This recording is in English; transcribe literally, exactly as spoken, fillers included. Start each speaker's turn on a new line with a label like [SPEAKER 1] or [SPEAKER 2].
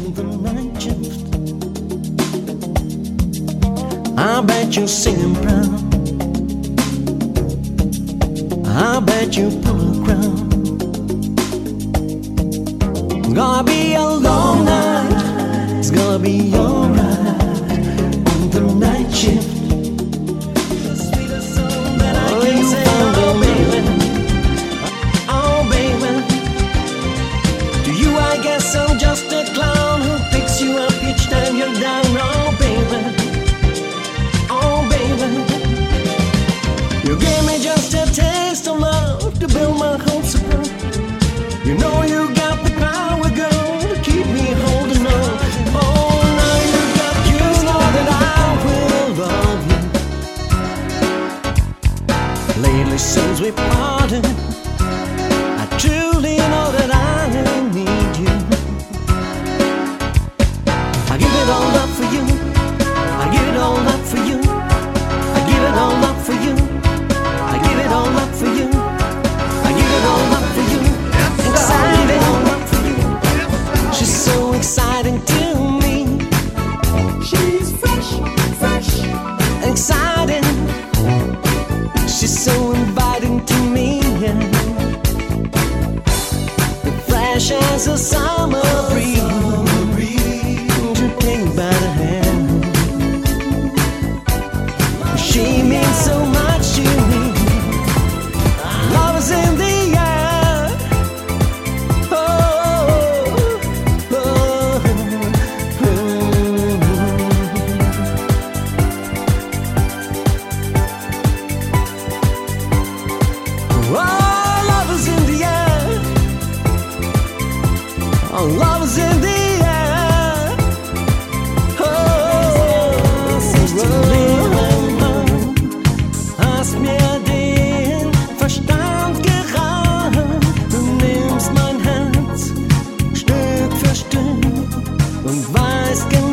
[SPEAKER 1] on the night shift. I bet you're singing proud. I bet you pull a crowd. It's gonna be a long night. It's gonna be alright on the night shift. The sweetest song that I can sing, oh baby, oh baby. To you I guess I'm just a clown who picks you up each time you're down, oh baby, oh baby. You gave me just a taste of love to build my hopes upon. You know you got the power, girl, to keep me holding on. Oh, now you got, you know that I will love you. Lately since we parted, I truly know that I need you. I give it all up for you. I give it all up for you. I give it all up for you. I give it all up for you. I give it all up for you. Exciting all up for you. She's so exciting to me. She's fresh, fresh, exciting. She's so inviting to me. Fresh as a summer breeze. To take by the hand. She means so much to me. Love is in the air. Oh, oh, oh, oh. Oh, love is in the air. Oh, love is in the air. Oh, hast mir den Verstand geraubt. Du nimmst mein Herz Stück für Stück und weißt genau,